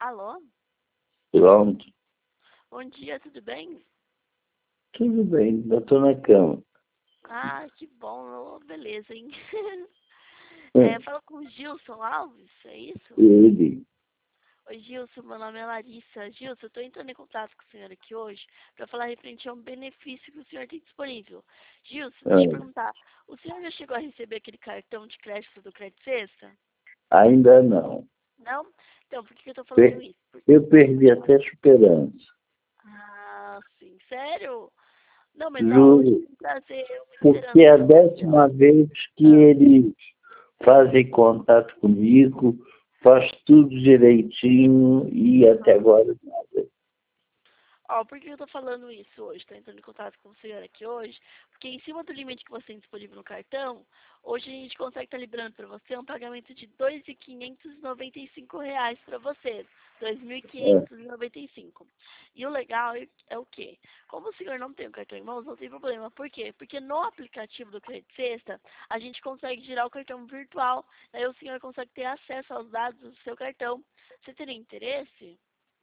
Alô? Pronto, Bom dia, tudo bem? tudo bem, já estou na cama. Ah, que bom, beleza, hein? É, Fala com o Gilson Alves, é isso? ele, Oi, Gilson, meu nome é Larissa. Gilson, eu estou entrando em contato com o senhor aqui hoje para falar referente a um benefício que o senhor tem disponível. Gilson, deixa eu é, perguntar, o senhor já chegou a receber aquele cartão de crédito do Crédito Sexta? ainda não. Não? Então, por que eu estou falando Per- isso? Eu perdi até a esperança, Ah, sim, sério? Não, mas ó, hoje juro, eu vim trazer uma porque esperança é a para você, ó. 10ª vez que Ah. eles fazem contato comigo, faz tudo direitinho e até agora nada. Ó, por que eu tô falando isso hoje? Tô entrando em contato com o senhor aqui hoje, porque em cima do limite que você tem disponível no cartão, hoje a gente consegue estar liberando para você um pagamento de R$ 2.595 para você. É, 2.595. E o legal é o quê? Como o senhor não tem o cartão em mãos, não tem problema. Por quê? Porque no aplicativo do Crédito Sexta, a gente consegue girar o cartão virtual. Aí o senhor consegue ter acesso aos dados do seu cartão. Você teria interesse?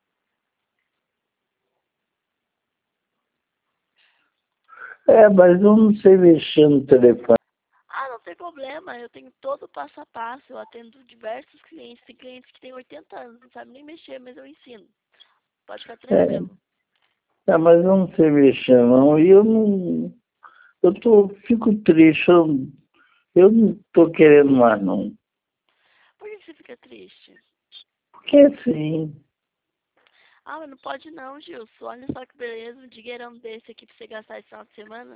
mas eu não sei mexer no telefone. Ah, não tem problema, eu tenho todo o passo a passo, eu atendo diversos clientes, tem clientes que têm 80 anos, não sabem nem mexer, mas eu ensino. Pode ficar É, tranquilo. mas eu não sei mexer não, e eu não, fico triste, eu não estou querendo mais não. Por que você fica triste? Porque assim, Ah, mas não pode não, Gilson. Olha só que beleza, um dinheirão desse aqui pra você gastar esse final de semana.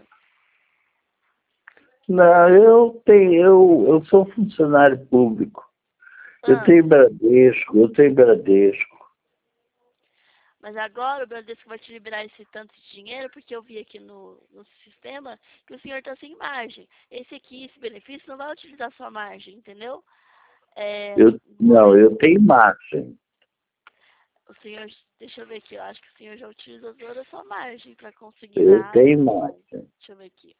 não, eu sou funcionário público. Eu Ah, tenho Bradesco, eu tenho Bradesco. mas agora o Bradesco vai te liberar esse tanto de dinheiro, porque eu vi aqui no sistema que o senhor tá sem margem. Esse aqui, esse benefício, não vai utilizar sua margem, entendeu? É, no Não, momento. eu tenho margem. O senhor, deixa eu ver aqui, eu acho que o senhor já utilizou toda a sua margem para Eu consignar tenho esse bom. margem. Deixa eu ver aqui,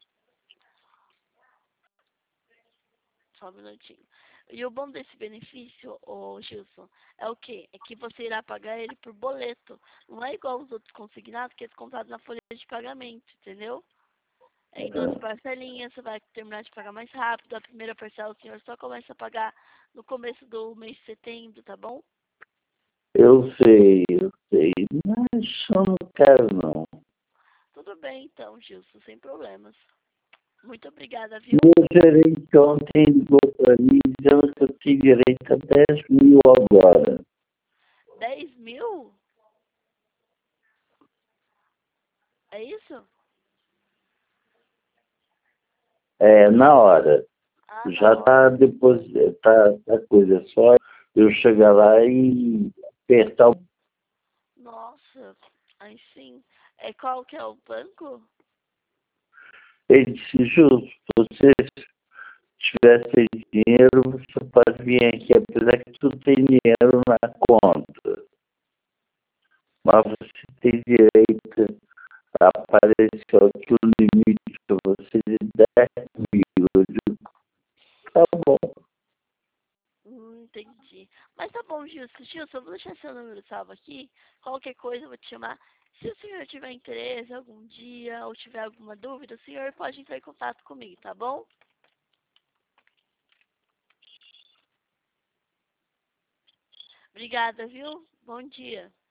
só um minutinho. E o bom desse benefício, ô Gilson, é o quê? É que você irá pagar ele por boleto. Não é igual os outros consignados, que é descontado na folha de pagamento, entendeu? É em 12 parcelinhas, você vai terminar de pagar mais rápido. A primeira parcela o senhor só começa a pagar no começo do mês de setembro, tá bom? Eu sei, mas eu não quero não. Tudo bem então, Gilson, sem problemas. Muito obrigada, viu? Meu gerente ontem ligou para mim dizendo que eu tenho direito a 10.000 agora. 10.000? É isso? É, na hora. Ah, Já na hora. está depois, tá coisa só eu chegar lá e apertar o. Nossa, aí sim. É qual que é o banco? Ele disse, Ju, se você tivesse dinheiro, você pode vir aqui, apesar que tu tem dinheiro na conta. Mas você tem direito a aparecer aqui o limite para você de 10.000. Eu digo, tá bom. Entendi. Mas tá bom, Gilson. Gilson, eu vou deixar seu número salvo aqui. Qualquer coisa eu vou te chamar. Se o senhor tiver interesse algum dia ou tiver alguma dúvida, o senhor pode entrar em contato comigo, tá bom? Obrigada, viu? Bom dia.